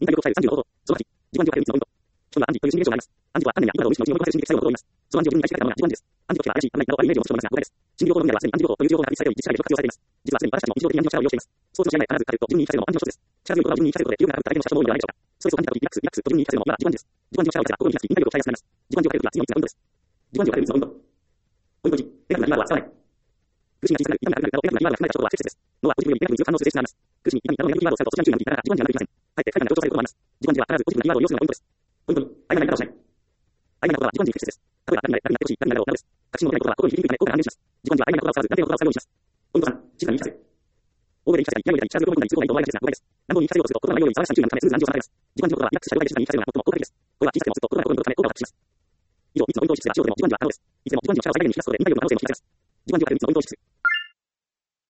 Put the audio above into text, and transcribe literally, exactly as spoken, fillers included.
インタビューファイルさんじゅうごほど。そのはち、自己暗示を変えるみっつのポイント。人には暗示という心理現象があります。暗示とは観念や今の無意識の自分を動かせる心理的作用のことを言います。その暗示を自分に対し書いたものが自己暗示です。暗示としては怪しい、危ないなど悪いイメージを持つ人のなどが誤解です。心理療法の分野ではすでに暗示療法という情報が確立されており、実際によく活用されています。実はすでに私たちも日常的に暗示の力を利用しています。スポーツの試合前必ずかけると自分に言い聞かせるのも暗示の一つです。力強い言葉を自分に言い聞かせることで気力が上がるだけの人も多いのではないでしょうか。ストレスを感じたときリラックス、リラックスと自分に言い聞かせるのもいわば自己暗示です。自己暗示の力を心に聞かせ、インタビューを伝えやすくなります。自己暗示を変えるときは次のみっつのポイントです。自己暗示を変えるみっつのポイント。ポイントいち、ネガティブなキーワードは使わない。苦しみが小さくなる、痛みがなくなるなど、ネガティブなキーワードが含まれたことは不適切です。脳はポジティブよりネガティブに強く反応する性質があります。苦しみ、痛みなどのネガティブキーワードを使うとそちらに注意が向きます。そちらには必ずポジティブなキーワードを使うことになります。自己暗示は必ずポジティブなキーワードを用いています。ポイントに、曖昧な言い方をしない。曖昧な言葉は自己暗示に不適切です。例えば、何々、何々してほしい、何々などなどです。確信の持てない言葉は心に響くため効果が安定します。自己暗示は曖昧な言葉を使わず、断定の言葉を使うようにします。ポイントさん、静かに言い聞かせる。大声で言い聞かせたり、嫌味を入れたり、力強い声になり、通報がいいと思われがちですが、誤解です。乱暴に言い聞かせようとすると、言葉の内容より騒がしさに注意が向くため、スムーズな暗示を妨げます。自己暗示の言葉はリラックスした状態で静かに言い聞かせるのが最も効果的です。これは小さくてもずっと言葉の声に乗るため効果を発揮します。以上、みっつのポイントを意識すれば、素人でも自己暗示は可能です。いつでも自己暗示の力を最大限に引き出すことで、インタビューの可能性を引き出せます。自己暗示を変えるみっつのポイントを意識する。